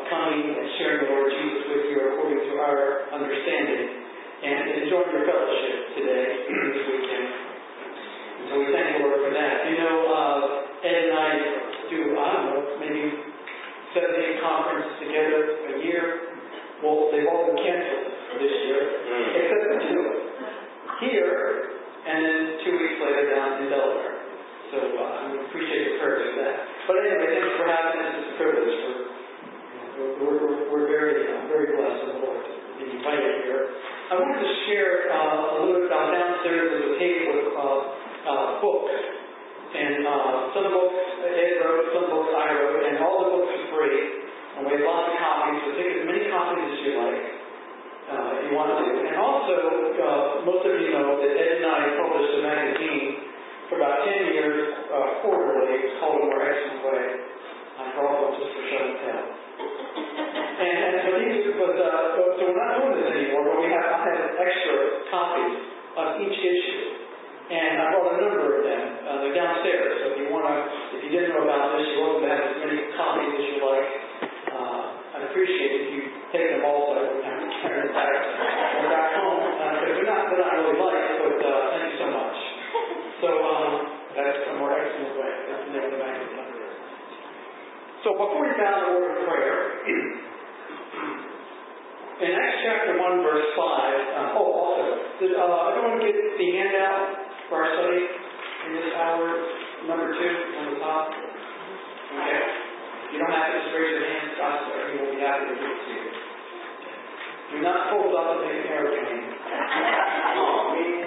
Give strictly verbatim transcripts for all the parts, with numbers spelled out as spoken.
coming and sharing the Lord Jesus with you according to our understanding, and enjoying your fellowship today, this weekend. And so we thank the Lord for that. You know, uh, Ed and I do, I don't know, maybe seven, eight conferences together a year. Well, they've all been canceled for this year, except for two. Here, and then two weeks later down in Delaware. So uh, I appreciate your prayers for that. But anyway, thanks for having us. It's a privilege. We're, we're, we're, we're very, uh, very blessed in the Lord to be invited here. I wanted to share uh, a little bit about downstairs. There's a table with uh, uh, books. And uh, some books Ed wrote, some books I wrote, and all the books are free. And we have lots of copies, so take as many copies as you like. Uh, if you want to. And also, uh, most of you know that Ed and I published a magazine for about ten years, uh, quarterly. It's called A More Excellent Way. I call it just for show and tell. And, and so these, but uh, so we're not doing this anymore. But we have, I have extra copies of each issue, and I brought a number of them. Uh, they're downstairs. So if you want to, if you didn't know about this, you're welcome to have as many copies as you like. Uh, I'd appreciate it if you take them all, so I wouldn't have to carry them back, back home. Because uh, they're not, they're not really liked, but uh, thank you so much. So um, that's A More Excellent Way. That's the name of the magazine. So before we bow the word of prayer, in Acts chapter one, verse five, uh, oh, also, did uh, everyone get the handout for our study in this hour, number two, on the top? Okay. You don't have to just raise your hand, God's there. He will be happy to give it to you. Do not fold up and make an airplane. Oh, man.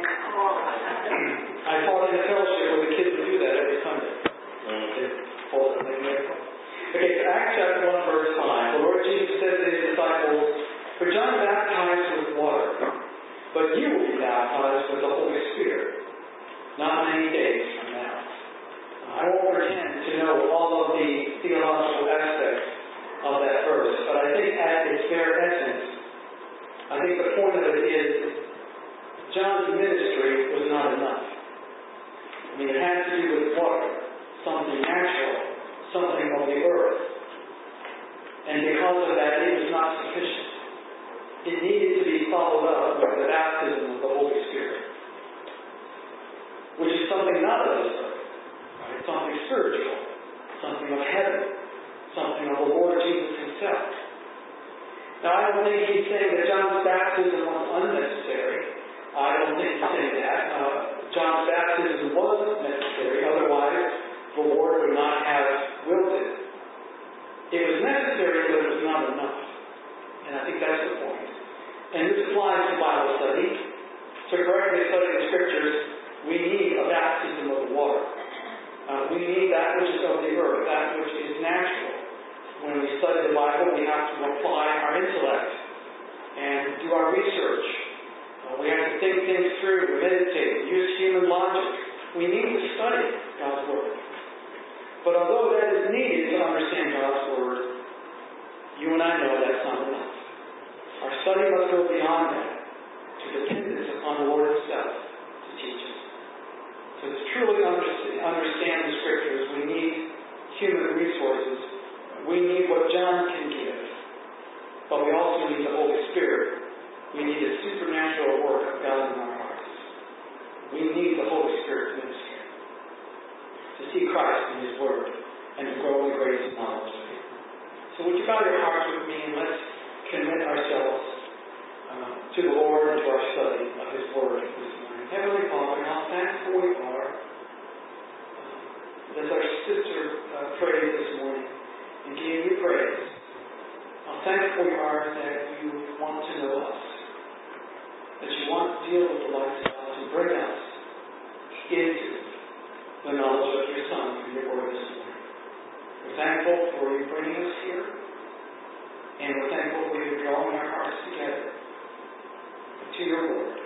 I taught in a fellowship where the kids would do that every Sunday. They fold up and make an airplane. Okay, so Acts chapter one, verse five. The Lord Jesus said to his disciples, "For John baptized with water, but you will be baptized with the Holy Spirit not many days from now." I won't pretend to know all of the theological aspects of that verse, but I think at its bare essence, I think the point of it is John's ministry was not enough. I mean, it had to do with water, something natural, something of the earth. And because of that, it was not sufficient. It needed to be followed up with the baptism of the Holy Spirit, which is something not of this earth. Right? Something spiritual, something of heaven, something of the Lord Jesus himself. Now, I don't think he's saying that John's baptism was unnecessary. I don't think he's saying that. Uh, John's baptism was necessary, otherwise the Lord would not have willed it. It was necessary, but it was not enough. And I think that's the point. And this applies to Bible study. To correctly study the Scriptures, we need a baptism of water. Uh, we need that which is of the earth, that which is natural. When we study the Bible, we have to apply our intellect and do our research. Uh, we have to think things through, meditate, use human logic. We need to study God's Word. But although that is needed to understand God's Word, you and I know that's not enough. Our study must go beyond that to dependence upon the Lord himself to teach us. So to truly understand the Scriptures, we need human resources. We need what John can give. But we also need the Holy Spirit. We need a supernatural work of God in our hearts. We need the Holy Spirit's ministry to see Christ in his Word and to grow in grace and knowledge of him. So would you bow your hearts with me and let's commit ourselves uh, to the Lord and to our study of his Word this morning. Heavenly Father, how thankful we are uh, as our sister uh, prayed this morning and gave you praise. How thankful we are that you want to know us, that you want to deal with the lives of us and bring us into the knowledge of your Son through your Word this morning. We're thankful for you bringing us here, and we're thankful for you drawing our hearts together to your Word.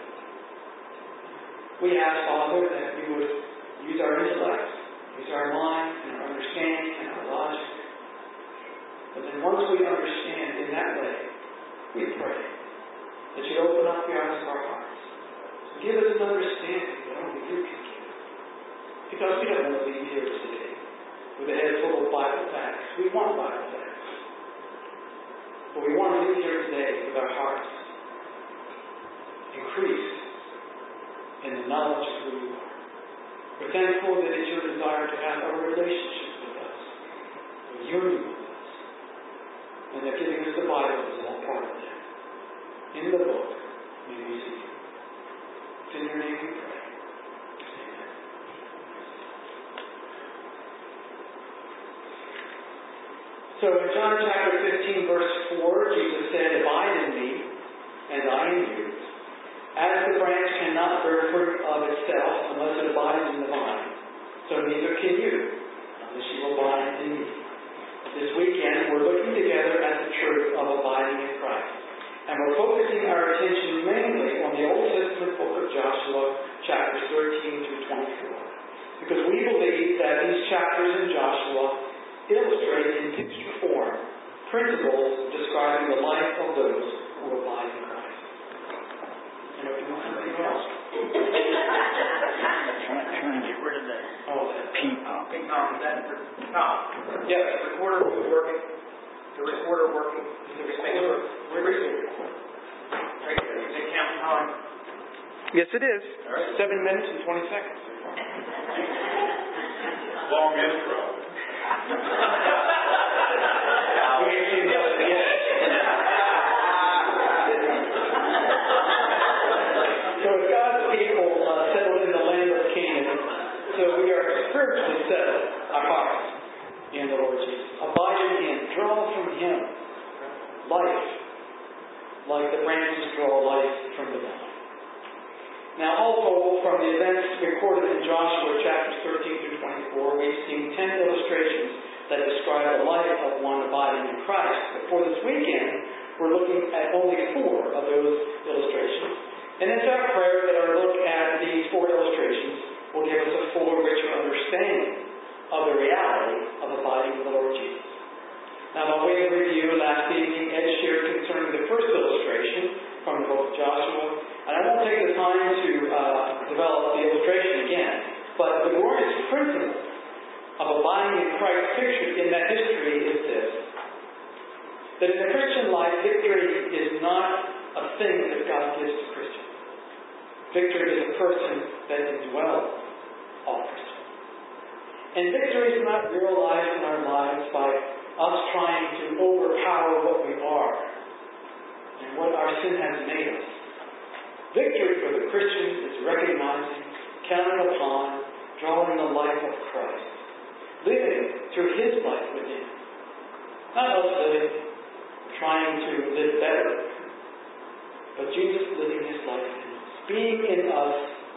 We ask, Father, that you would use our intellect, use our mind, and our understanding, and our logic. But then once we understand in that way, we pray that you open up the eyes of our hearts. Give us an understanding that only you can give. Because we don't want to leave here today with a head full of Bible facts. We want Bible facts. But we want to leave here today with our hearts increased in the knowledge of who you are. We're thankful that it's your desire to have a relationship with us, a union with us, and that giving us the Bible is all part of that. In the book, may we see you. It's in your name we pray. So in John chapter fifteen, verse four, Jesus said, "Abide in me, and I in you. As the branch cannot bear fruit of itself unless it abides in the vine, so neither can you, unless you abide in me." This weekend, we're looking together at the truth of abiding in Christ. And we're focusing our attention mainly on the Old Testament book of Joshua, chapters thirteen through twenty-four. Because we believe that these chapters in Joshua illustrate in picture form principles describing the life of those who abide in Christ. And if you want something else? Trying to get rid of that. Oh, that pee popping. Tom, is that for Tom? yes. The recorder was working. The recorder working. The recorder. Where is it? Right there. Is it counting time? Yes, it is. All right. Seven minutes and twenty seconds. Long intro. So as God's people uh, settled in the land of Canaan, so we are spiritually settled, our hearts, in the Lord Jesus. Abide in Him, draw from Him life, like the branches draw life from the vine. Now also, from the events recorded in Joshua chapters thirteen through twenty-four, we've seen ten illustrations that describe the life of one abiding in Christ. But for this weekend, we're looking at only four of those illustrations. And it's our prayer that our look at these four illustrations will give us a fuller, richer understanding of the reality of abiding in the Lord Jesus. Now, by way of review, last evening Ed shared concerning the first illustration from the book of Joshua. And I won't take the time to uh, develop the illustration again, but the glorious principle of abiding in Christ pictured in that history is this: that in the Christian life, victory is not a thing that God gives to Christians. Victory is a person that indwells all Christians. And victory is not realized in our lives by us trying to overpower what we are and what our sin has made us. Victory for the Christian is recognizing, counting upon, drawing the life of Christ, living through His life within. Not us living, trying to live better, but Jesus living His life in us, being in us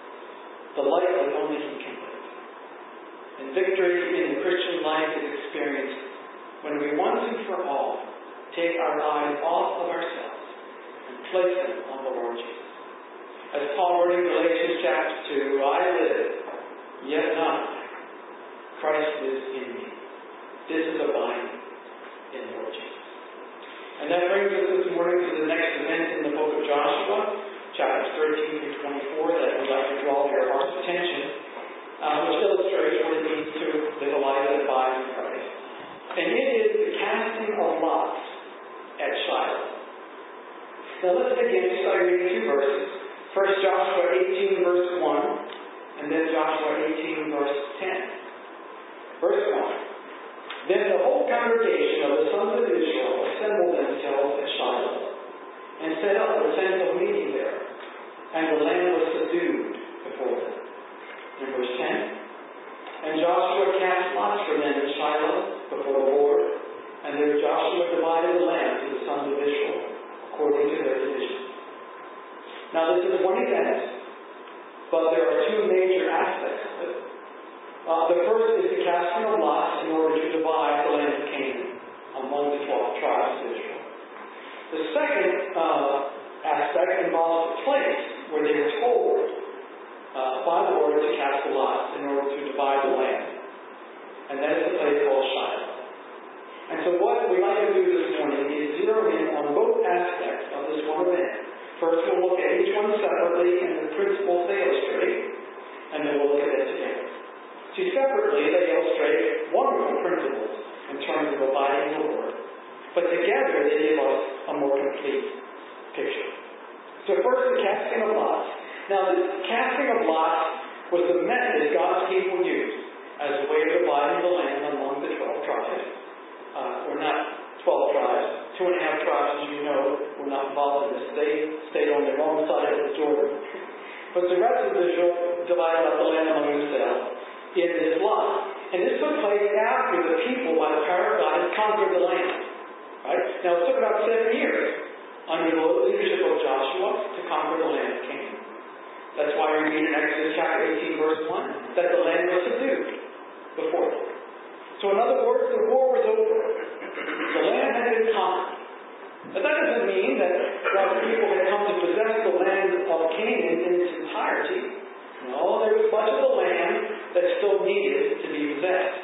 the life that only He can live. And victory in the Christian life is experienced when we once and for all take our eyes off of ourselves and place them on the Lord Jesus. As Paul wrote in Galatians chapter two, I live, yet not I. Christ lives in me. This is abiding in the Lord Jesus. And that brings us this morning to the next event in the book of Joshua, chapters thirteen through twenty-four, that we'd like to draw your heart's attention, uh, which illustrates what it means to live a life that abides in Christ. And it is the casting of lots at Shiloh. Now let's begin just by reading two verses. First Joshua eighteen verse one, and then Joshua eighteen verse ten. Verse one. Then the whole congregation of the sons of Israel assembled themselves at Shiloh, and set up the tent of meeting there, and the land was subdued before them. In verse ten. And Joshua cast lots for them in Shiloh before the Lord, and there Joshua divided the land to the sons of Israel, according to their divisions. Now this is one event, but there are two major aspects of it. Uh, the first is the casting of lots in order to divide the land of Canaan among the twelve tribes of Israel. The second uh, aspect involves the place where they were told uh, by the Lord to cast the lots in order to divide the land. And that is the place called Shiloh. And so what we'd like to do this morning is zero in on both aspects of this one event. First we'll look at each one separately and the principles they illustrate, and then we'll look at it together. See, separately they illustrate wonderful principles in terms of abiding in the Lord, but together they give us complete picture. So first, the casting of lots. Now, the casting of lots was the method God's people used as a way of dividing the land among the twelve tribes. Uh, or not twelve tribes. Two and a half tribes, as you know, were not involved in this. They stayed on the wrong side of the Jordan. But the rest of Israel divided up the land among themselves in this lot. And this took place after the people, by the power of God, had conquered the land. Right? Now, it took about seven years under the leadership of Joshua to conquer the land of Canaan. That's why we read in Exodus chapter eighteen, verse one, that the land was subdued before them. So in other words, the war was over. The land had been conquered. But that doesn't mean that God's people had come to possess the land of Canaan in its entirety. No, there was much of the land that still needed to be possessed.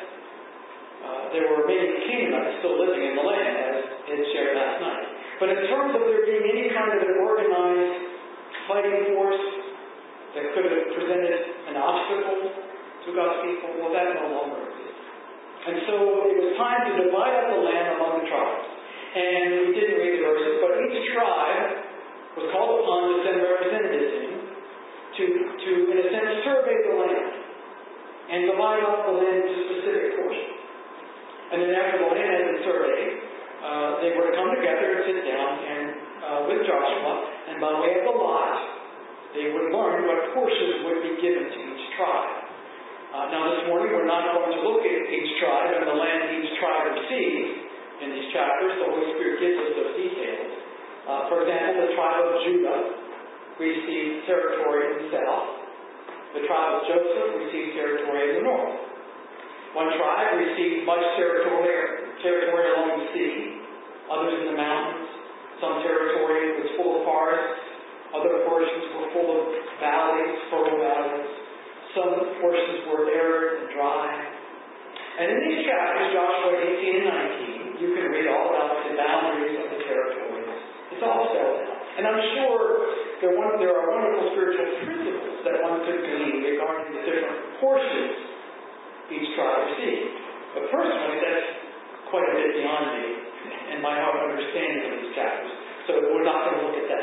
Uh, there were many Canaanites still living in the land, as it shared last night. But in terms of there being any kind of an organized fighting force that could have presented an obstacle to God's people, well, that no longer exists. And so it was time to divide up the land among the tribes. And we didn't read the verses, but each tribe was called upon to send representatives in to, to in a sense, survey the land and divide up the land into specific portions. And then after the land had been surveyed, uh, they were to come together and sit down and uh, with Joshua, and by way of the lot, they would learn what portions would be given to each tribe. Uh, now this morning we're not going to look at each tribe and the land each tribe receives in these chapters. The Holy Spirit gives us those details. Uh, for example, the tribe of Judah received territory in the south. The tribe of Joseph received territory in the north. One tribe received much territory, territory along the sea, others in the mountains. Some territory was full of forests. Other portions were full of valleys, fertile valleys. Some portions were arid and dry. And in these chapters, Joshua eighteen and nineteen, you can read all about the boundaries of the territories. It's all spelled out. And I'm sure there, one, there are wonderful spiritual principles that one could glean regarding the different portions each tribe received. But personally, that's quite a bit beyond me and my own understanding of these chapters. So we're not going to look at that.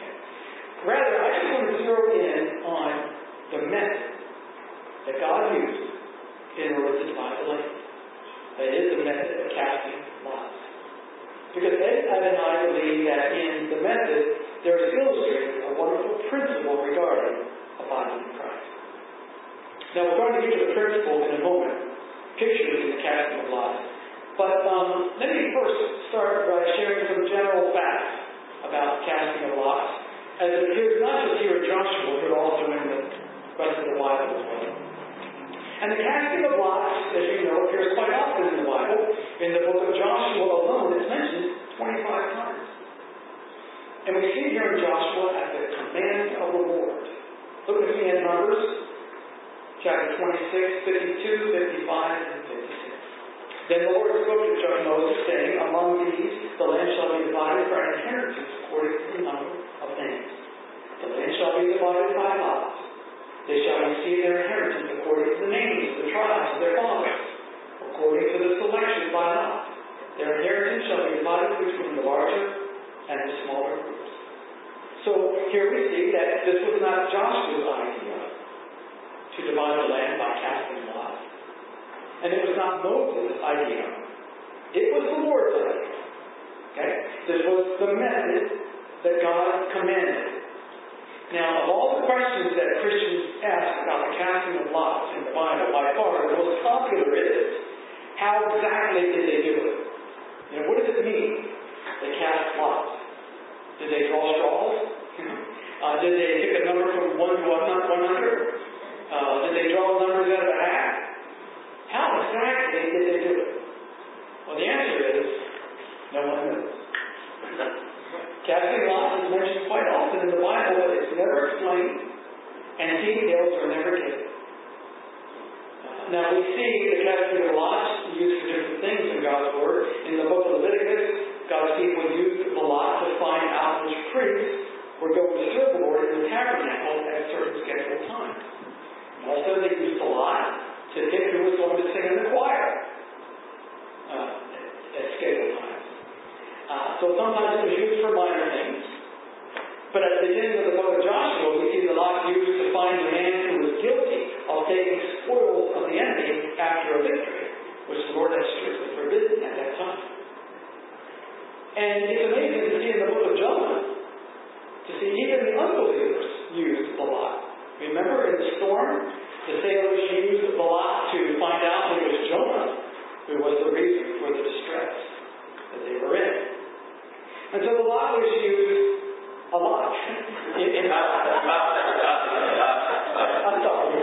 Rather, I just want to zero in on the method that God used in order to divide the land. That is the method of casting lots. Because Ed and I believe that in the method there is illustrated a wonderful principle regarding abiding in Christ. Now we're going to get to the principle in a moment, pictured in the casting of lots. But um, let me first start by sharing some general facts about casting of lots, as it appears not just here in Joshua, but also in the rest of the Bible as well. And the casting of lots, as you know, appears quite often in the Bible. In the book of Joshua alone, it's mentioned twenty-five times. And we see here in Joshua at the command of the Lord. Look with me at Numbers, chapter twenty-six, fifty-two, fifty-five, and fifty-six. Then the Lord spoke to Moses, saying, among these the land shall be divided for an inheritance according to the number of names. The land shall be divided by lots. They shall receive their inheritance according to the names of the tribes of their fathers, according to the selection by lot. Their inheritance shall be divided between the larger and the smaller groups. So here we see that this was not Joshua's idea to divide the land by casting lots. And it was not Moses' idea. It was the Lord's idea. Okay? This was the method that God commanded. Now, of all the questions that Christians ask about the casting of lots in the Bible, by far the most popular is, how exactly did they do it? You know, what does it mean? They cast lots. Did they draw straws? uh, did they pick a number from one to one hundred? Uh, did they draw numbers out of a hat? How exactly did they do it? Well, the answer is, no one knows. Casting lots is mentioned quite often in the Bible, but it's never explained, and details are never given. Uh, now, we see the casting of lots used for different things in God's Word. In the book of Leviticus, God's people used the lot to find out which priests were going to serve the Lord in the tabernacle at certain scheduled times. Also, they used the lot to pick who was going to sing in the choir uh, at scheduled times. Uh, so So sometimes it was used for minor things. But at the beginning of the book of Joshua, we see the lot used to find the man who was guilty of taking spoils of the enemy after a victory, which the Lord had strictly forbidden at that time. And it's amazing to see in the book of Jonah, to see even the unbelievers use the lot. Remember in the storm, the sailors used the lot to find out it was Jonah who was the reason for the distress that they were in. And so the lot was used a lot. In, in, I'm sorry.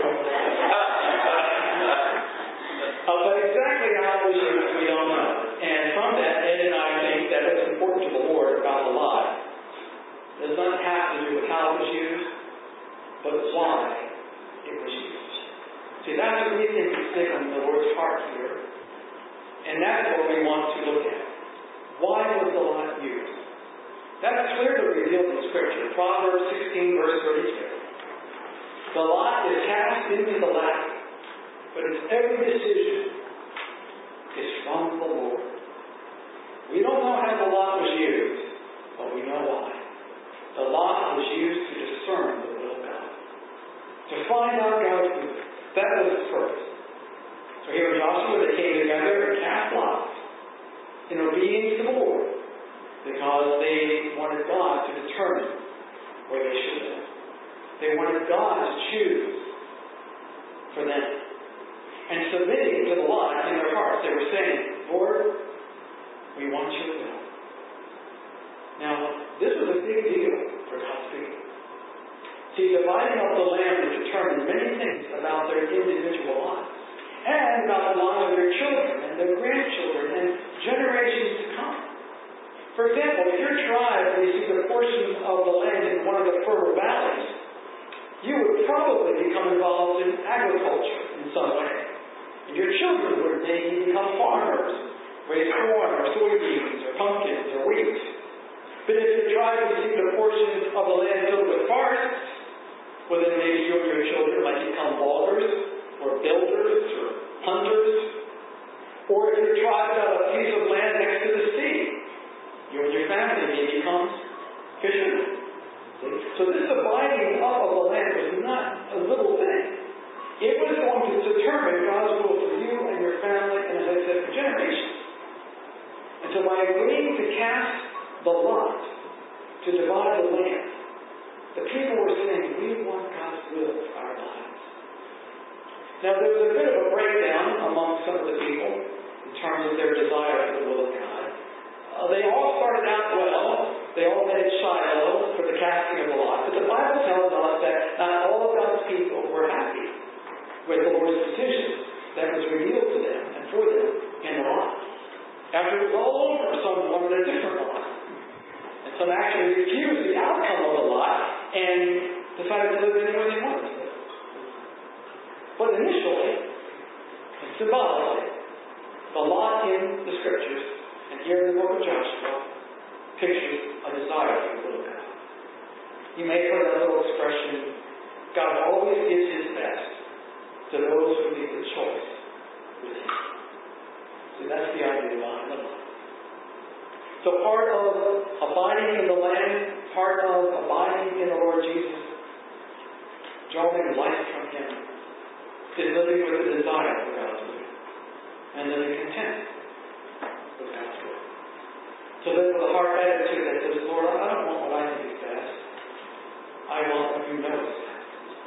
uh, but exactly how it was used, we don't know. And from that, Ed and I think that it's important to the Lord about the lot. It does not have to do with how it was used, but why it was used. See, that's what we think is big on the Lord's heart here. And that's what we want to look at. Why was the lot used? That's clearly revealed in Scripture. Proverbs sixteen, verse thirty-two. The lot is cast into the lap, but its every decision is from the Lord. We don't know how the lot was used, but we know why. The lot was used to discern the will of God. To find out God's will. That was the purpose. So here in Joshua, they came together and cast lots in obedience to the Lord, because they wanted God to determine where they should live. They wanted God to choose for them. And submitting to the lot in their hearts, they were saying, Lord, we want your will. Now, this was a big deal for God's people. See, dividing up the land would determine many things about their individual lives, and about the lives of their children and their grandchildren and generations to come. For example, if your tribe received a portion of the land in one of the fertile valleys, you would probably become involved in agriculture in some way. And your children would maybe become farmers, raise corn or soybeans or pumpkins or wheat. But if your tribe received a portion of the land filled with forests, well then maybe you and your children might become loggers or builders or hunters. Or if your tribe got a piece of land next to the sea, you and your family may become fishermen. So this dividing up of the land was not a little thing. It was going to determine God's will for you and your family, and as I said, for generations. And so by agreeing to cast the lot, to divide the land, the people were saying, we want God's will for our lives. Now there was a bit of a breakdown among some of the people in terms of their desire for the will of God. Uh, they all started out well. They all made Shiloh for the casting of the lot. But the Bible tells us that not all of God's people were happy with the Lord's decision that was revealed to them and for them in the lot. After it was all over, some wanted a different lot. And some actually refused the outcome of the lot and decided to live anywhere they wanted to live. But initially, and symbolically, the lot in the Scriptures, and here in the book of Joshua, pictures a desire for the will of God. You may have heard that little expression, God always gives His best to those who make the choice with Him. So that's the idea behind the lot. So part of abiding in the land, part of abiding in the Lord Jesus, drawing life from Him, is living with a desire for God's will, and living content with God's will. To live with a heart attitude that says, Lord, I don't want what I think is best. I want what you know is best.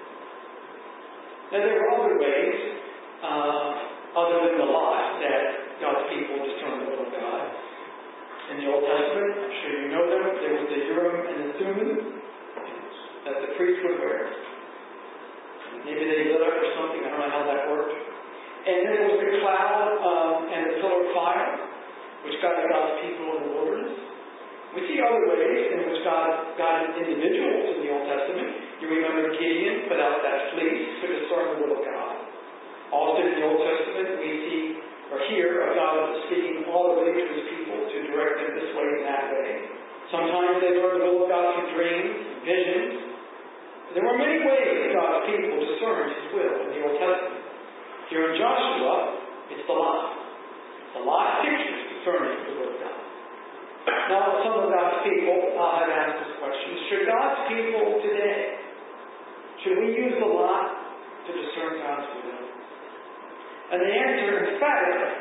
Now there were other ways, uh, other than the lot, that God's people discern the will of God. In the Old Testament, I'm sure you know them, there was the Urim and the Thummim that the priest would wear. Maybe they lit up or something, I don't know how that worked. And then there was the cloud um, and the pillar of fire, which guided God's people in the wilderness. We see other ways in which God guided individuals in the Old Testament. You remember Gideon put out that fleece to discern the will of God. Also in the Old Testament, we see or hear of God speaking audibly to His people to direct them this way and that way. Sometimes they learn the will of God through dreams, visions. There were many ways that God's people discerned His will in the Old Testament. Here in Joshua, it's the lot. The lot pictures discerning the will of God. Now, some of God's people uh, have asked this question. Should God's people today, should we use the lot to discern God's will? And the answer, emphatically,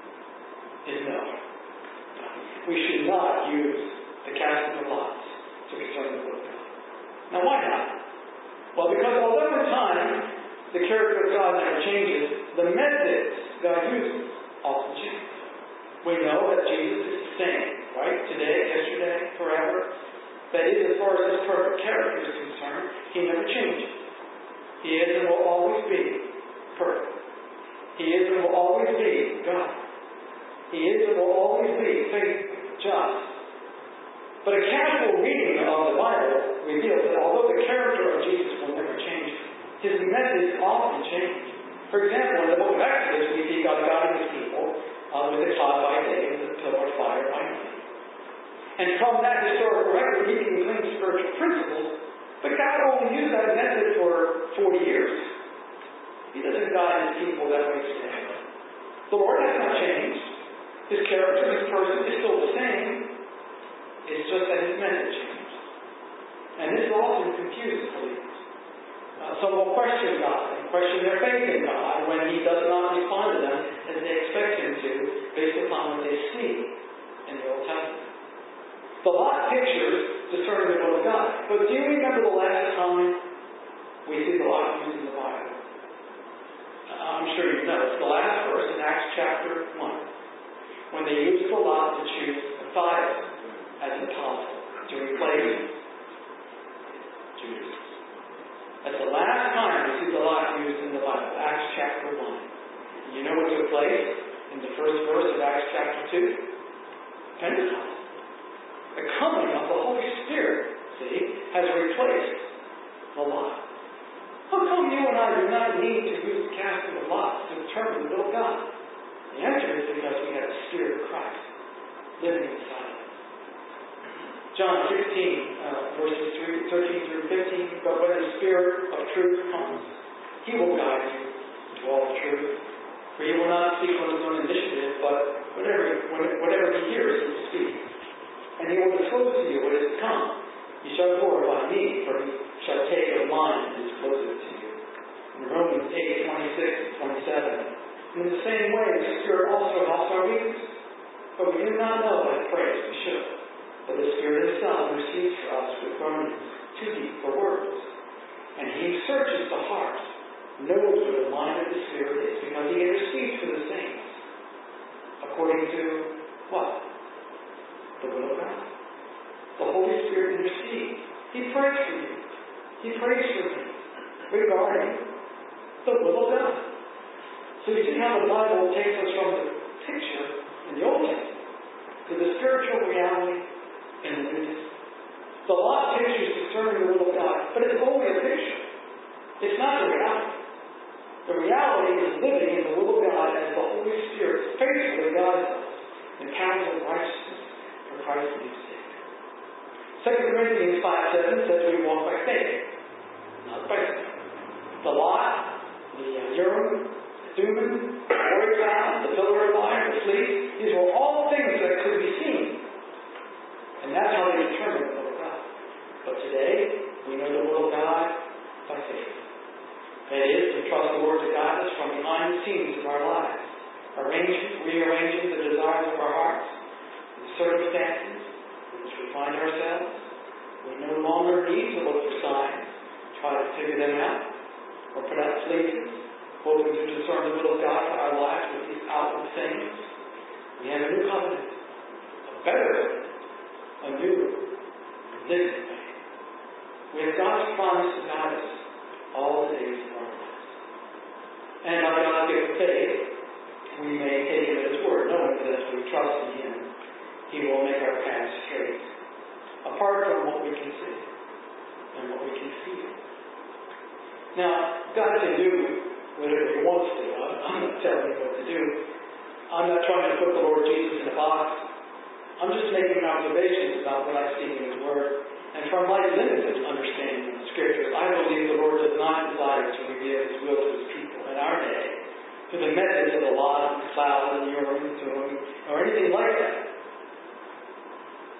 is no. We should not use the casting of lots to discern the will of God. Now, why not? Well, because although in time the character of God never changes, the methods God uses often change. We know that Jesus is the same, right? Today, yesterday, forever. That is, as far as His perfect character is concerned, He never changes. He is and will always be perfect. He is and will always be God. He is and will always be faithful, just. But a casual reading of the Bible reveals that although the character of Jesus will never change, His methods often change. For example, in the book of Exodus, we see God guiding His people uh, with the cloud by day and the pillar of fire by night. And from that historical record, we can glean spiritual principles, but God only used that method for forty years. He doesn't guide His people that way today. The Lord has not changed. His character, His person is still the same. It's just that His method changed. And this often confuses believers. Uh, some will question God and question their faith in God when He does not respond to them as they expect Him to, based upon what they see in the Old Testament. The lot pictures discerning the will of God. But do you remember the last time we see the lot used in the Bible? I'm sure you know. It's the last verse in Acts chapter one. When they used the lot to choose Matthias as an apostle to replace Judas. That's the last time we see the lot used in the Bible. Acts chapter one. You know what took place in the first verse of Acts chapter two? Pentecost. The coming of the Holy Spirit, see, has replaced the lot. How come you and I do not need to use the casting of lots to determine the will of God? The answer is because we have the Spirit of Christ living inside us. John sixteen, uh, verses thirteen through fifteen, but when the Spirit of truth comes, He will guide you into all the truth. For He will not speak on His own initiative, but whatever, whatever He hears, He will speak. And He will disclose to you what is to come. He shall glorify me, for He shall take of mine and disclose it to you. In Romans eight, twenty-six and twenty-seven. In the same way, the Spirit also helps our weakness. But we do not know what pray as we should. But the Spirit Himself intercedes for us with groanings too deep for words. And He searches the heart, knows what the mind of the Spirit is, because He intercedes for the saints. According to what? The will of God. The Holy Spirit intercedes. He prays for you. He prays for me regarding the will of God. So you see how the Bible takes us from the picture in the Old Testament to the spiritual reality in the New Testament. The lot pictures discerning the will of God, but it's only a picture. It's not the reality. The reality is living in the will of God as the Holy Spirit faithfully guides us in paths of righteousness for Christ's name's sake. Second Corinthians five seven says we walk by faith, not by sight. The lot, the uh, Urim, the Thummim, the glory cloud, the pillar of fire, the fleece, these were all things that could be seen. And that's how they determine the will of God. But today, we know the will of God by faith. That is, to trust the Lord to guide us from behind the scenes of our lives, arranging, rearranging the desires of our hearts, the circumstances in which we find ourselves. We no longer need to look for signs, try to figure them out, or put out fleeces, hoping to discern the will of God for our lives with these outward things. We have a new covenant, a better covenant, a new living way. We have God's promise to guide us all the days of our lives. And by God's gift of faith, we may take Him at His word, knowing that as we trust in Him, He will make our paths straight, apart from what we can see and what we can feel. Now, God can do whatever He wants to. I'm not telling you what to do. I'm not trying to put the Lord Jesus in a box. I'm just making observations about what I see in His Word. And from my limited understanding of the Scriptures, I believe the Lord does not desire to reveal His will to His people in our day through the methods of the lot, the cloud, and the Urim, or anything like that.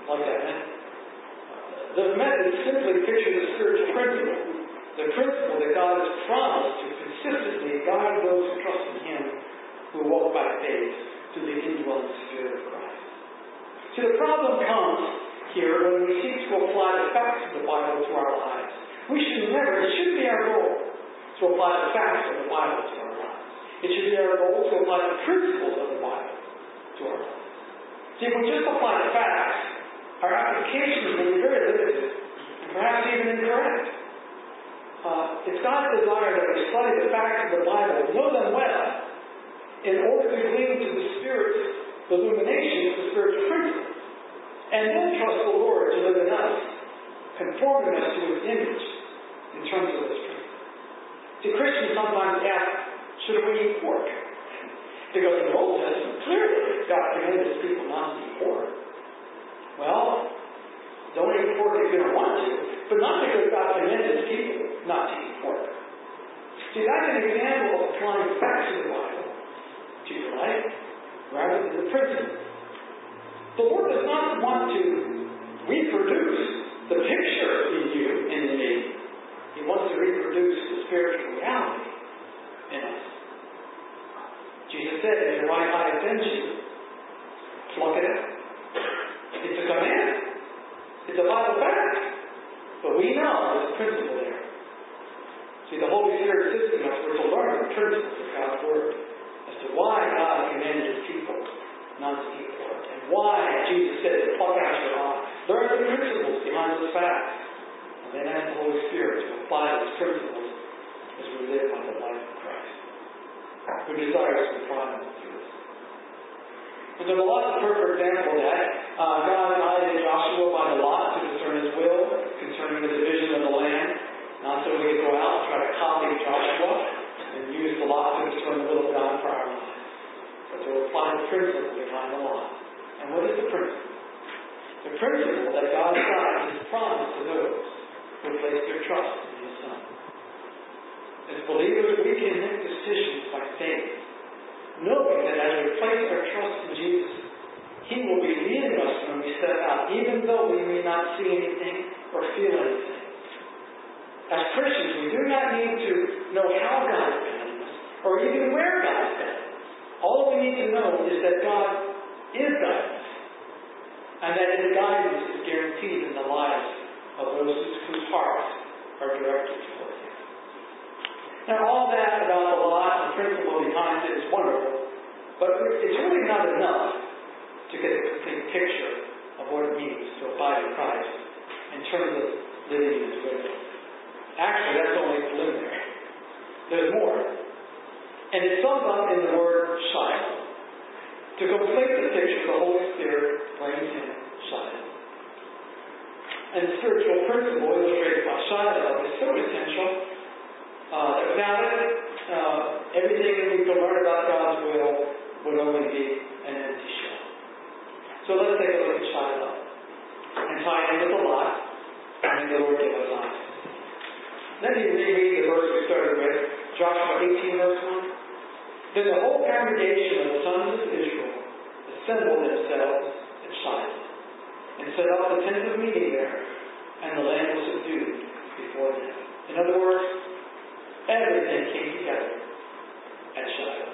like that method. The method simply pictures a spiritual principle, the principle that God has promised to consistently guide those who trust in Him, who walk by faith through the indwelling Spirit of Christ. See, the problem comes here when we seek to apply the facts of the Bible to our lives. We should never, it should be our goal to apply the facts of the Bible to our lives. It should be our goal to apply the principles of the Bible to our lives. See, if we just apply the facts, our applications will be very limited and perhaps even incorrect. Uh, it's God's desire that we study the facts of the Bible, know them well, in order to glean to the Spirit's illumination of the spiritual principles, and then trust the Lord to live in us, conforming us to His image in terms of those principles. See, Christians sometimes ask, should we eat pork? Because in the Old Testament, clearly, God commanded His people not to eat pork. Well, don't eat pork if you don't want to, but not because God commanded His people not to eat pork. See, that's an example of applying facts of the Bible to your life rather than the principle. The Lord does not want to reproduce the picture in you and in me. He wants to reproduce the spiritual reality in us. Jesus said, if your right eye offends you, pluck it out. It's a command. It's a Bible fact. But we know there's a principle there. See, the Holy Spirit sits in us. We're to learn the principles of God's Word as to why God commanded His people not to eat pork, and why Jesus said to pluck out your eye. Learn the principles behind those facts, and then ask the Holy Spirit to apply those principles as we live by the life of Christ, who desires to apply them to us. And there's a lot of perfect example of that. Uh, God guided Joshua by the lot to discern His will concerning the division of the land. Not so we could go out and try to copy Joshua and use the lot to discern the will of God for our lives, but to apply the principle behind the lot. And what is the principle? The principle that God guides His promise to those who place their trust in His Son. As believers, we can make decisions by faith, knowing that as we place our trust in Jesus, He will be leading us when we step out, even though we may not see anything or feel anything. As Christians, we do not need to know how God is guiding us, or even where God is guiding us. All we need to know is that God is guiding us, and that His guidance is guaranteed in the lives of those whose hearts are directed toward Him. Now, all that about the lot and the principle behind it is wonderful, but it's really not enough to get a complete picture of what it means to abide in Christ in terms of living in His will. Actually, that's only preliminary. There's more. And it sums up in the word Shiloh. To complete the picture, the Holy Spirit brings in Shiloh. And the spiritual principle illustrated by Shiloh is so essential uh, that without it, uh, everything that we can learn about God's will would only be an empty shell. So let's take a look at Shiloh and tie it in with the lot, and may the Lord give us eyes. Let me reread the verse we started with, Joshua eighteen, verse one. Then the whole congregation of the sons of Israel assembled themselves at Shiloh, and set up the tent of meeting there, and the land was subdued before them. In other words, everything came together at Shiloh.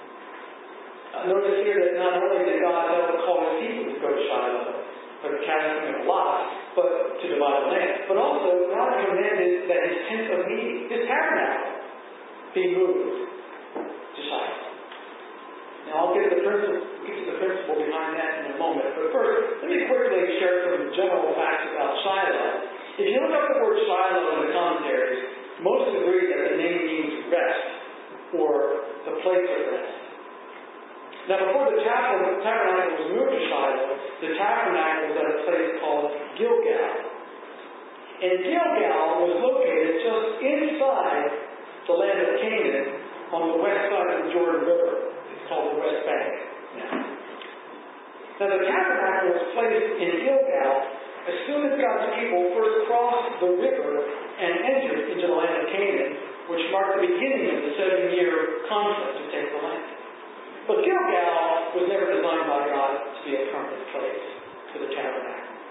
Uh, notice here that not only did God ever call His people to go to Shiloh, but casting of lots, but to divide the land. But also, God commanded that His tent of meeting, His tabernacle, be moved to Shiloh. Now, I'll get to the principle, get to the principle behind that in a moment. But first, let me quickly share some general facts about Shiloh. If you look up the word Shiloh in the commentaries, most agree that the name means rest, or the place of rest. Now, before the tabernacle was moved to Shiloh, the tabernacle was at a place called Gilgal. And Gilgal was located just inside the land of Canaan on the west side of the Jordan River. It's called the West Bank now. Now, the tabernacle was placed in Gilgal as soon as God's people first crossed the river and entered into the land of Canaan, which marked the beginning of the seven-year conflict to take the land. But Gilgal was never designed by God to be a permanent place for the tabernacle.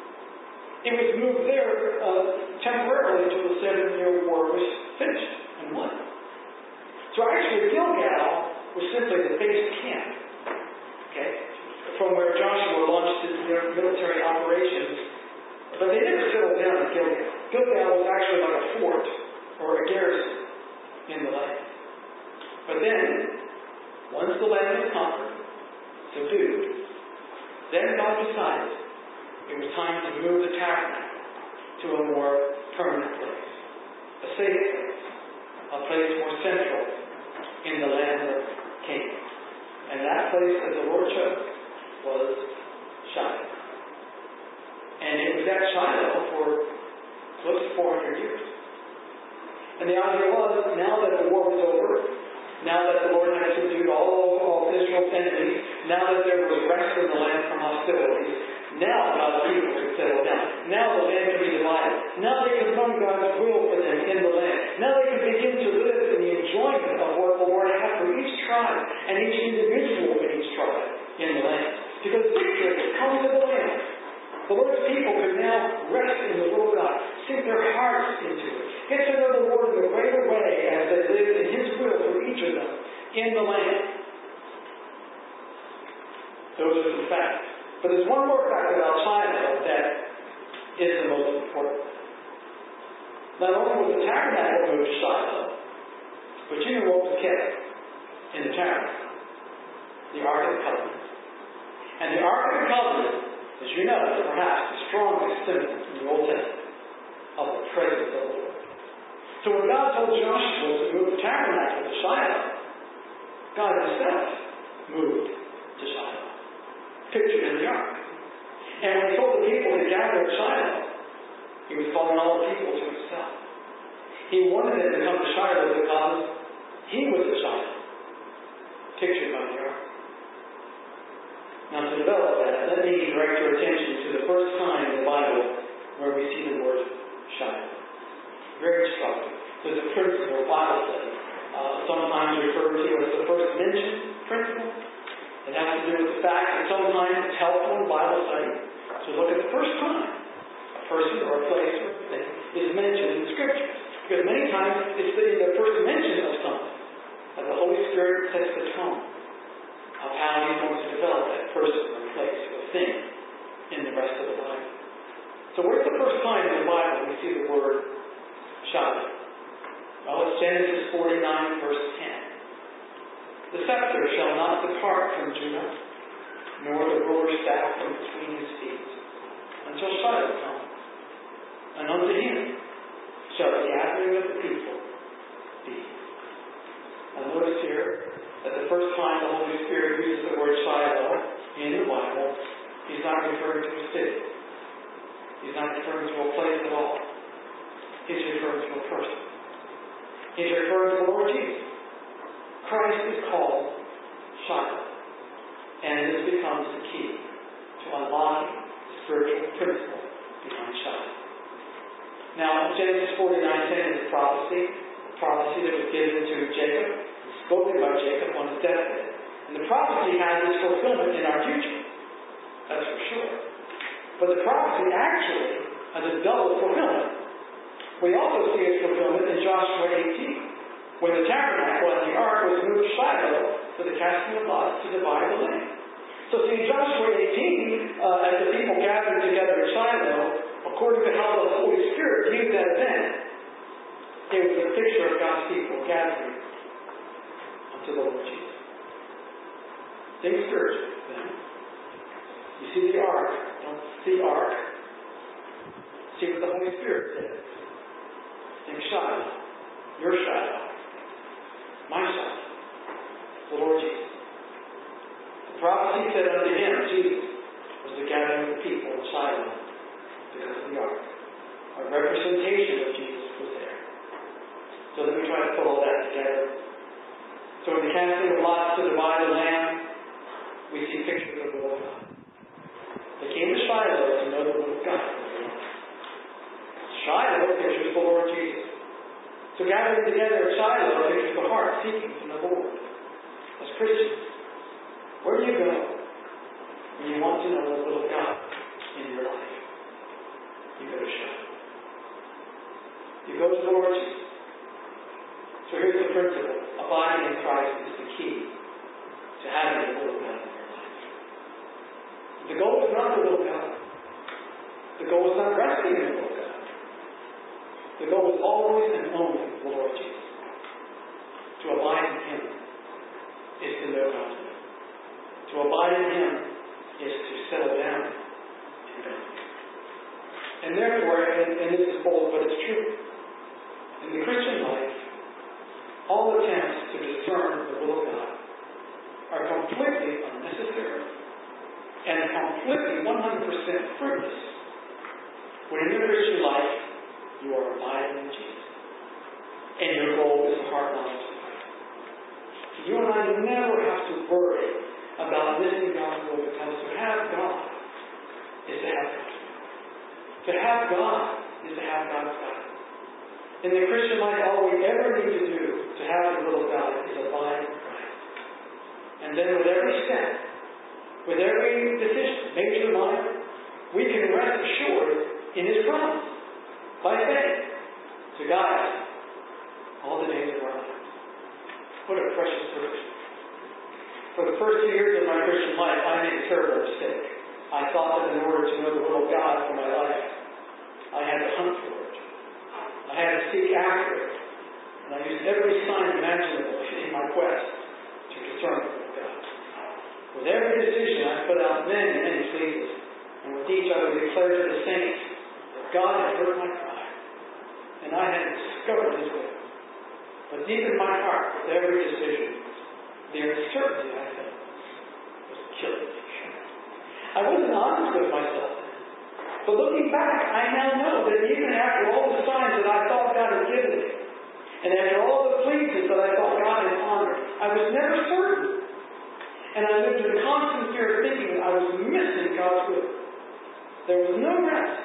He was moved there uh, temporarily until the seven-year war was finished and won. So actually, Gilgal was simply the base camp, okay, from where Joshua launched his military operations. But they never settled down in Gilgal. Gilgal was actually like a fort or a garrison in the land. But then, once the land was conquered, subdued, then God decided it was time to move the tabernacle to a more permanent place, a safe place, a place more central in the land of Canaan. And that place that the Lord chose was Shiloh. And it was at Shiloh for close to four hundred years. And the idea was, now that the war was over, now that the Lord had subdued all, all of Israel's enemies, now that there was rest in the land from hostilities, now God's people could settle down. Now the land could be divided. Now they could learn God's will for them in the land. Now they could begin to live in the enjoyment of what the Lord had for each tribe and each individual in each tribe in the land. Because victory had come to the land. The Lord's people could now rest in the will of God, sink their hearts into it, get to know the Lord in a greater way as they lived in His will for each of them in the land. Those are some facts. But there's one more fact about Shiloh that is the most important. Not only was the tabernacle moved to Shiloh, but you know what was kept in the tabernacle? The Ark of the Covenant. And the Ark of the Covenant, as you know, is perhaps the strongest symbol in the Old Testament of the presence of the Lord. So when God told Joshua to move the tabernacle to Shiloh, God Himself moved to Shiloh, pictured in the Ark. And when He told the people to gather at Shiloh, He was calling all the people to Himself. He wanted them to come to Shiloh because He was the Shiloh, pictured by the Ark. Now, to develop that, let me direct your attention to the first time in the Bible where we see the word Shiloh. Very instructive. There's a principle of Bible study, uh, sometimes referred to as the first mention principle. It has to do with the fact that sometimes it's helpful in Bible study to look at the first time a person or a place or a thing is mentioned in Scripture. Because many times it's the, the first mention of something that the Holy Spirit sets the tone of how He's going to develop that person or place or thing in the rest of the Bible. So where's the first time in the Bible we see the word Shiloh? Well, it's Genesis forty-nine, verse ten. The scepter shall not depart from Judah, nor the ruler's staff from between his feet, until Shiloh come. And unto him shall the gathering of the people be. Now notice here that the first time the Holy Spirit uses the word Shiloh in the Bible, He's not referring to a city. He's not referring to a place at all. He's referring to a person. He's referring to the Lord Jesus. Christ is called Shiloh. And this becomes the key to unlocking the spiritual principle behind Shiloh. Now, Genesis forty-nine ten is a prophecy, a prophecy that was given to Jacob, spoken by Jacob on his deathbed. And the prophecy has its fulfillment in our future. That's for sure. But the prophecy actually has a double fulfillment. We also see its fulfillment in Joshua eighteen, when the tabernacle and the ark was moved to Shiloh for the casting of lots to divide the land. So see, in Joshua eighteen, uh, as the people gathered together at Shiloh, according to how the Holy Spirit viewed that event, it was a picture of God's people gathering unto the Lord Jesus. Think spiritual, then. You see the ark. Don't see ark. See what the Holy Spirit says. Think Shiloh. Your Shiloh. My Shiloh. The Lord Jesus. The prophecy said unto him, Jesus, was the gathering of the people in Shiloh because of the ark. A representation of Jesus was there. So let me try to put all that together. So in the casting of lots to divide the land, we see pictures of the will of God. They came to Shiloh to know the will of God. Shiloh pictures the Lord Jesus. So gathering together at Shiloh pictures the heart seeking from the Lord. As Christians, where do you go when you want to know the will of God in your life? You shine. You go to the Lord Jesus. So here's the principle. Abiding in Christ is the key to having the will of God in your life. The goal is not the will of God. The goal is not resting in the will of God. The goal is always and only the Lord Jesus. To abide in Him is to know God's will. To abide in Him is to settle down in God. And therefore, and, and this is bold, but it's true, in the Christian life, all attempts to discern the will of God are completely unnecessary and completely one hundred percent fruitless when in your Christian life you are abiding in Jesus. And your goal is the heart knowledge of Christ. You and I never have to worry about missing God's will, because to have God is to have God. To have God is to have God's guidance. In the Christian life, all we ever need to do to have the will of God is abide in Christ. And then with every step, with every decision, major or minor, we can rest assured in His promise, by faith, to guide us all the days of our lives. What a precious privilege. For the first two years of my Christian life, I made a terrible mistake. I thought that in order to know the will of God for my life, I had to hunt for it. I had to seek after it. And I used every sign imaginable in my quest to discern the will of God. With every decision, I put out many, many pleas. And with each, I would declare to the saints that God had heard my cry. And I had discovered His will. But deep in my heart, with every decision, the uncertainty I felt was killing me. I wasn't honest with myself. But looking back, I now know that even after all the signs that I thought God had given me, and after all the pleases that I thought God had honored, I was never certain. And I lived in constant fear of thinking that I was missing God's will. There was no rest.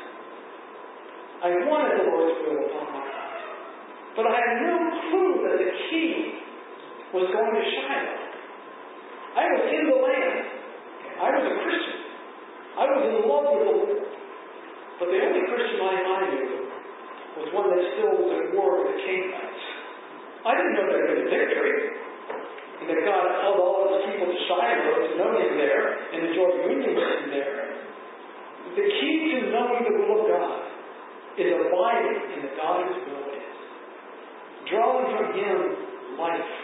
I wanted the Lord's will upon my life. But I had no clue that the key was going to Shiloh. I was in the land. I was a Christian. I was in love with the Lord. But the only Christian life I knew was one that still was at war with the Canaanites. I didn't know there had been a victory, and that God called all of His people to Shiloh to know Him there and enjoy union with Him there. The key to knowing the will of God is abiding in the God whose will it is. Drawing from Him life.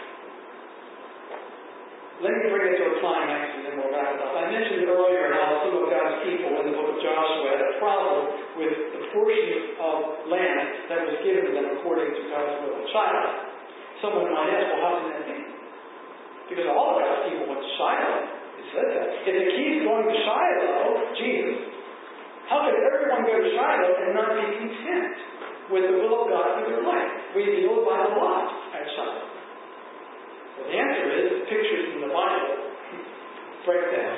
Let me bring it to a climax and then we'll wrap it up. I mentioned earlier how some of God's people in the book of Joshua had a problem with the portion of land that was given to them according to God's will at Shiloh. Someone might ask, well, how can that be? Because all of God's people went to Shiloh. It says that. If the key is going to Shiloh, Jesus, how could everyone go to Shiloh and not be content with the will of God for their life, revealed by the lot at Shiloh? Well, the answer is the pictures in the Bible break down.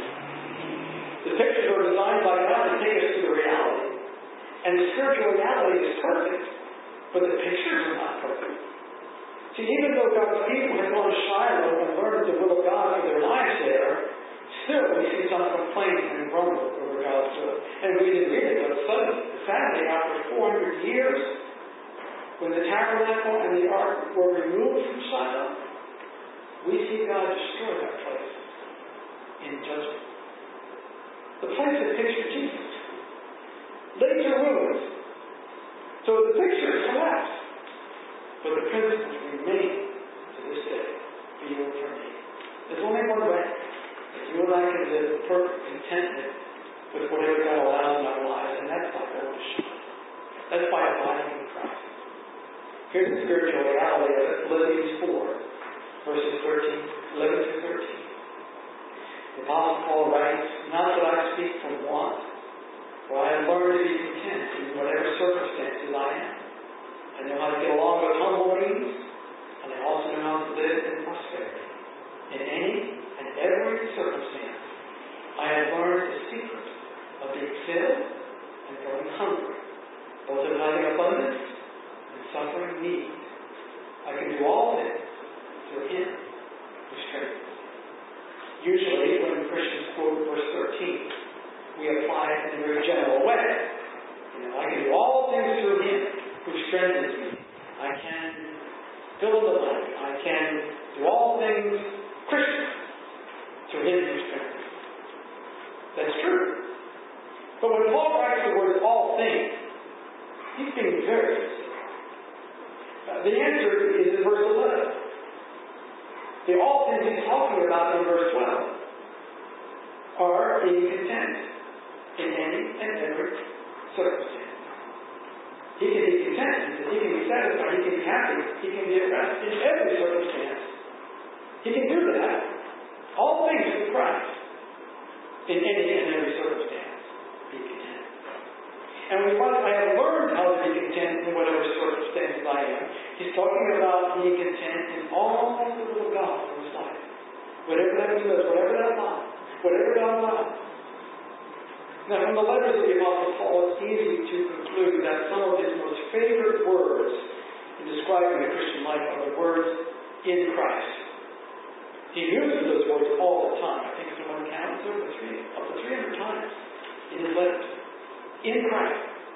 The pictures are designed by God to take us to the reality. And the spiritual reality is perfect, but the pictures are not perfect. See, even though God's people had gone to Shiloh and learned the will of God for their lives there, still we see some complaint and grumble over God's will. And we didn't read it, but suddenly, sadly, after four hundred years, when the tabernacle and the ark were removed from Shiloh, we see God destroy that place in judgment. The place that pictured Jesus laid to ruins. So the picture collapsed. But the principles remain to this day for you and for me. There's only one way that you and I can live in perfect contentment with whatever God allows in our lives, and that's by going to Shiloh. That's by abiding in Christ. Here's the spiritual reality of it. Philippians four. Verses thirteen, eleven through thirteen. The Apostle Paul writes, not that I speak from want, for I have learned to be content in whatever circumstances I am. I know how to get along with humble means, and I also know how to live in prosperity. In any and every circumstance, I have learned the secret of being filled and going hungry, both of having abundance and suffering need. I can do all things through Him who strengthens. Usually, when Christians quote verse thirteen, we apply it in a very general way. You know, I can do all the answer is in verse eleven. The all things he's talking about in verse twelve are being content in any and every circumstance. He can be content, he can be satisfied, he can be happy, he can be at rest in every circumstance. He can do that. All things through Christ. In any and every circumstance. Be content. And we find I have learned how to be content in whatever circumstances I am. He's talking about being content in all the will of God for his life. Whatever that is, whatever that allows, whatever God allows. Now, from the letters of the Apostle Paul, it's easy to conclude that some of his most favorite words in describing the Christian life are the words, in Christ. He uses those words all the time. I think it's one count, over three, up to three hundred times in his letters. In Christ.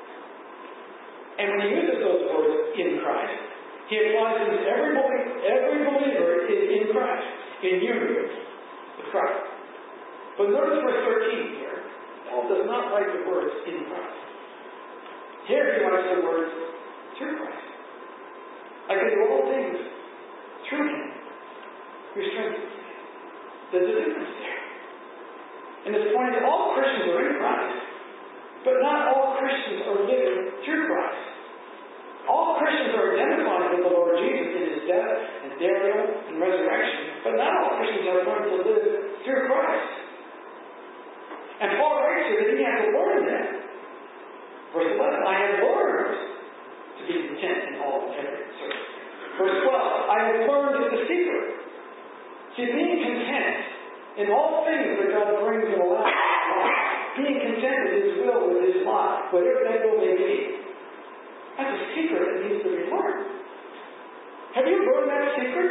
And when he uses those words, in Christ, he applies them to every believer. Every believer is in Christ, in union with Christ. But notice verse thirteen here. Paul does not write the words in Christ. Here he writes the words through Christ. I can do all things through him who strengthens me. There's a difference there. And his point is all Christians are in Christ, but not all Christians are living through Christ. All Christians are identified with the Lord Jesus in his death and burial and resurrection, but not all Christians are going to live through Christ. And Paul writes here that he has to learn that. Verse eleven, I have learned to be content in all and every circumstance. Verse twelve, I have learned the secret. See, being content in all things that God brings and allows in life, being content with his will, with his lot, whatever that will may be, that's a secret that needs to be learned. Have you learned that secret?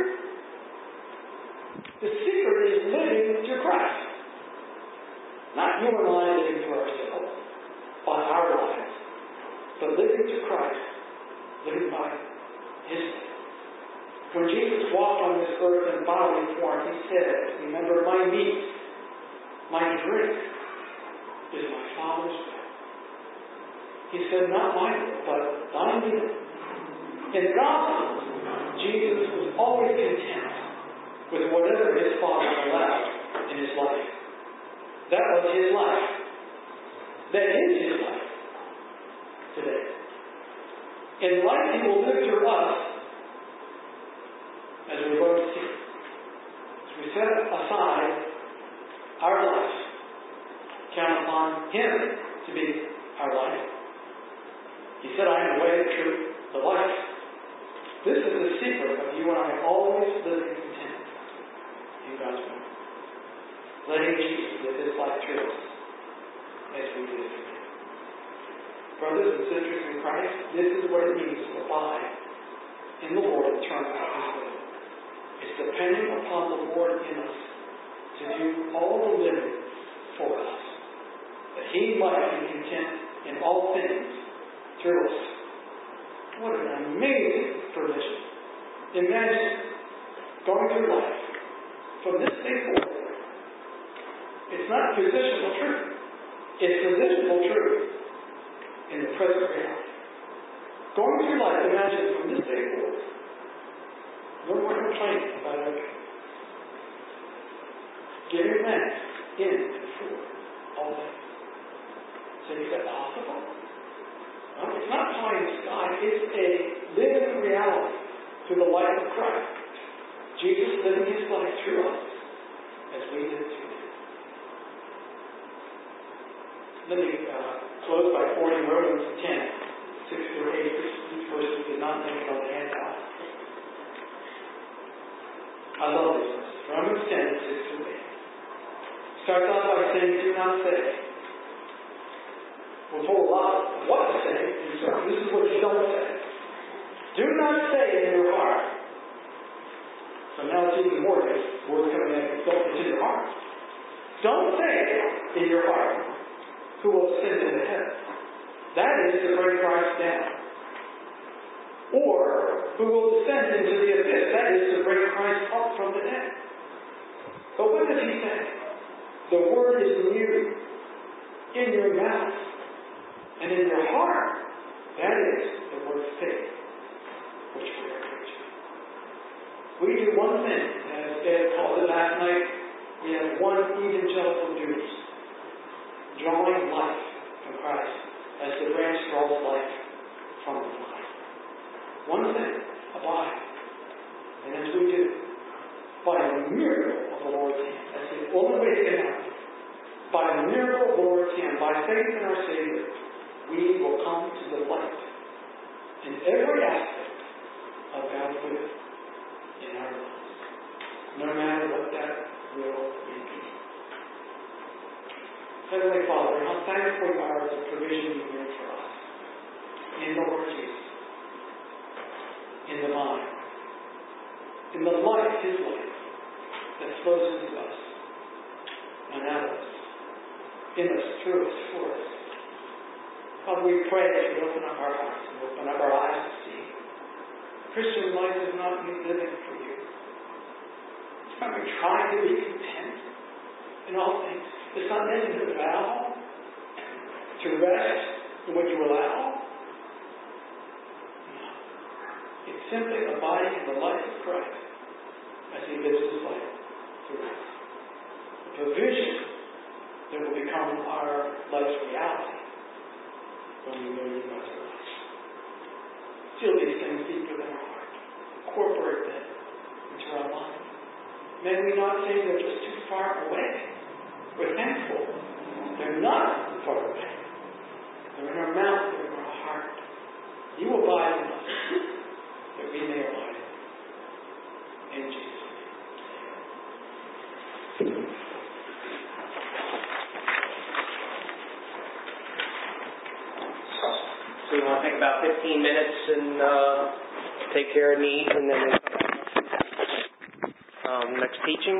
The secret is living through Christ. Not you and I living through ourselves, by our lives, but living through Christ, living by his life. When Jesus walked on this earth in bodily form, he said, remember, my meat, my drink is my Father's will. He said, not my will, but thine will. In the gospel, Jesus was always content with whatever his Father allowed in his life. That was his life. That is his life today. In life, he will live through us as we go to see. As we set aside our life, count upon him to be our life. He said, I am the way, the truth, the life. This is the secret of you and I always living content in God's will. Letting Jesus live his life through us as we live through him. Brothers and sisters in Christ, this is what it means to abide in the Lord and turn out his will. It's depending upon the Lord in us to do all the living for us, that he might be content in all things through us. What an amazing provision. Imagine going through life from this day forward. It's not positional truth. It's positional truth in the present reality. Going through life, imagine from this day forward, no more complaining about everything. Giving thanks in and for all things. So is that possible? Well, it's not pie in the sky. It's a living reality through the life of Christ. Jesus living his life through us as we live through him. Let me uh, close by quoting Romans ten, six through eight. These verses did not make it on the handout. I love these verses. Romans ten, six through eight. Starts off by saying, do not say. We're told a lot of what to say, and so this is what you don't say. Do not say in your heart. So now it's even more words coming in. Don't, it's in your heart. Don't say in your heart, who will ascend into heaven. That is to bring Christ down. Or who will descend into the abyss. That is to bring Christ up from the dead. But what does he say? The word is new in your mouth and in your heart. That is the word faith. which we are preaching. We do one thing, as Ed called it last night, we have one evangelical duty, drawing life from Christ as the branch draws life from the vine. One thing, abide. And as we do, by a miracle of the Lord's hand, that's the only way to get out. By a miracle of the Lord's hand, by faith in our Savior, we will come to the light in every aspect of God's will in our lives, no matter what that will may be. Heavenly Father, how thankful we are for the provision you made for us in the Lord Jesus, in the vine, in the light, His light, that flows into us and out of us, in us, through us, for us. Father, we pray that you open up our hearts and open up our eyes to see. Christian life is not me living for you. It's not me trying to be content in all things. It's not making a vow to rest in what you allow. No. It's simply abiding in the life of Christ as He lives His life through us. The provision that will become our life's reality when we know you as our life. Feel these things deep within our heart. Incorporate them into our life. May we not say they're just too far away. We're thankful. They're not far away. They're in our mouth, they're in our heart. You abide in us that we may abide in Jesus' name. So we want to take about fifteen minutes and uh, take care of needs, and then we'll come back. Um, next teaching.